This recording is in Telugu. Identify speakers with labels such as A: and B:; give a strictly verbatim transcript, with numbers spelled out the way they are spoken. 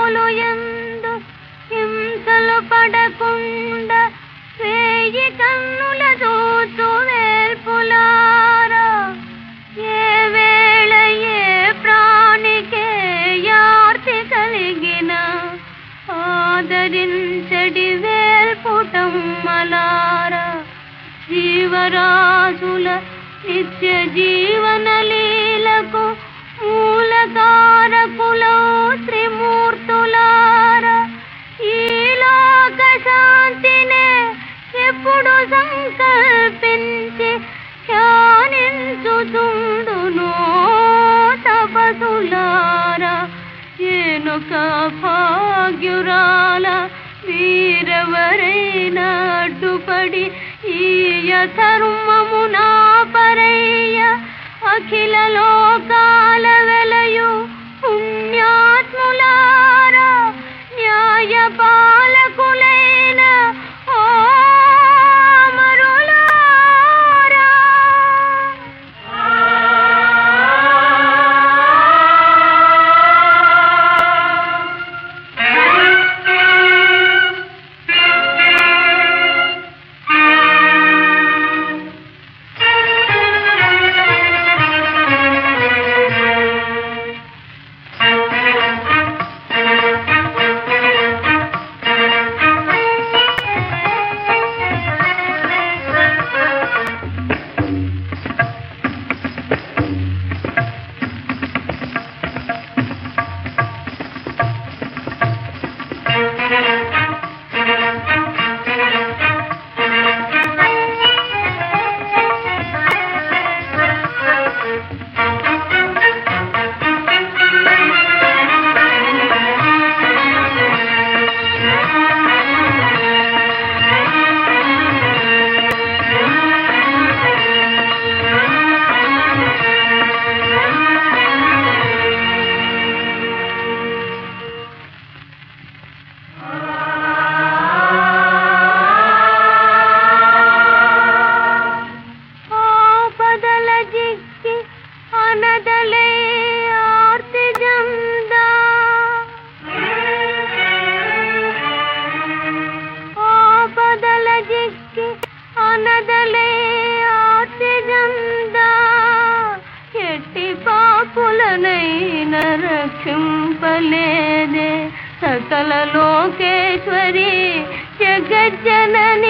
A: పాలు ఎందు హింసలు పడకుండా వేయి కన్నుల దూచు వేల్పులారా ఏ వేళ ఏ ప్రాణికే యార్తి కలిగిన ఆదరించడి వేల్పుటమ్మలారా జీవరాశుల నిత్య జీవన లీలకు మూలకారకులో త్రిమూర్తులారా ఈ లోక శాంతినే ఎప్పుడు సంకల్పించి ధ్యానించుతుండునో తపసులారా ఏనుక భాగ్యురాల వీరెవరైనా అడ్డుపడి ఈయ ధర్మమునా పరయ్య అఖిల లోకాల వెలయు పుణ్యాత్ములారా న్యాయ పాలకులైన ఓ అమరులారా రక్షింపలేదే సకల లోకేశ్వరి జగజ్జనని